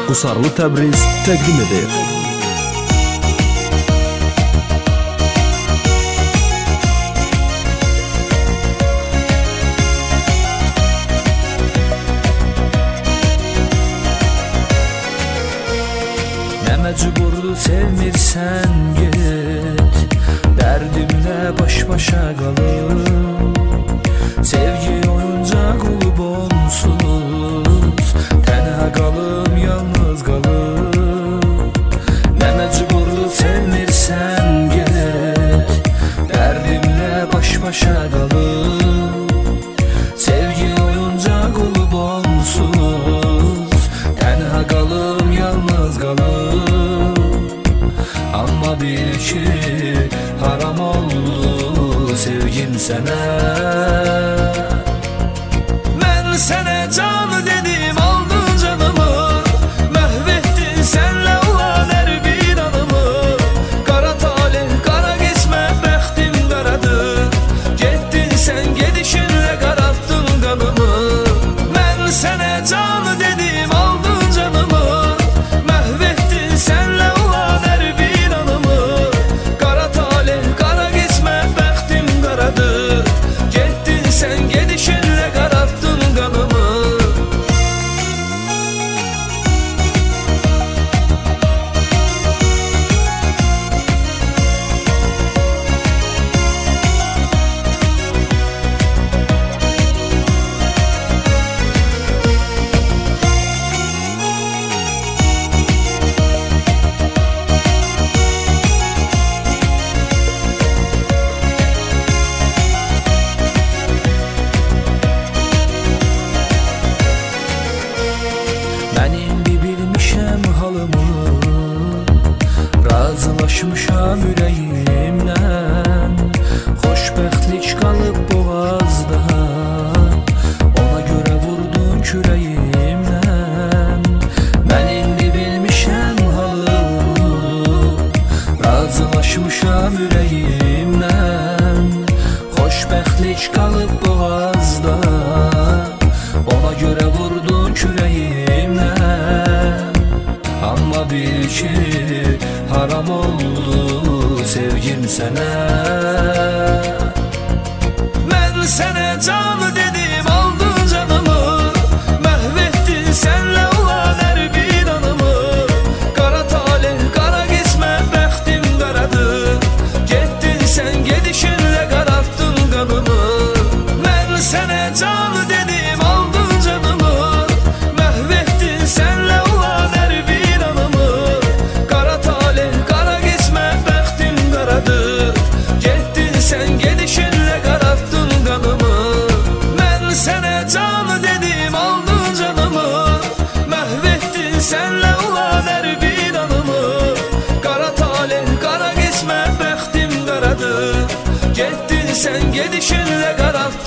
Qusarlı Təbriz təqdim edir. Nə məcburdu sevmirsən get, dərdimlə baş-başa qalım. Sevgi oyuncaq olub onsuz, tənha qalım, yalnız qalım. Nə məcburdu sevmirsən get, dərdimlə baş-başa qalım. Sevgi oyuncaq olub onsuz, tənha qalım, yalnız qalım. Amma bil ki, haram oldu sevgim sənə. Mən sənə canı dedim, aldın canımı, məhv etdin sənlə olan hər bir anımı. Qara talih, qara qismət, bəxtim qaradır. Getdin sən gedişinlə qaraltdın qanımı. Mən sənə canı dedim, aldın canımı, məhv etdin sənlə olan hər bir anımı. Qara talih, qara qismət, bəxtim qaradır. Getdin sən gedişinlə qaraltdın qanımı. Mən indi bilmişəm halımı, razılaşmışam ürəyimlə. Xoşbəxtlik qalıb boğazda, ona görə vurdun kürəyimlə. Mən indi bilmişəm halımı, razılaşmışam ürəyimlə. Xoşbəxtlik qalıb boğazda, ona görə vurdun kürəyimlə. Amma bil ki, haram oldu sevgim sənə. Mən sənə canı dedim, aldın canımı, məhv etdin sənlə olan hər bir anımı. Qara talih, qara qismət, bəxtim qaradır. Getdin sən gedişinlə qaraltdın qanımı. Mən sənə canı dedim, aldın canımı, məhv etdin sənlə olan hər bir anımı. Qara talih, qara qismət, bəxtim qaradır. Getdin sən gedişinlə qaraltdın qanımı. Mən sənə canı dedim, aldın canımı, məhv etdin sənlə olan hər bir anımı. Qara talih, qara qismət, bəxtim qaradır. Getdin sən gedişinlə qaraltdın.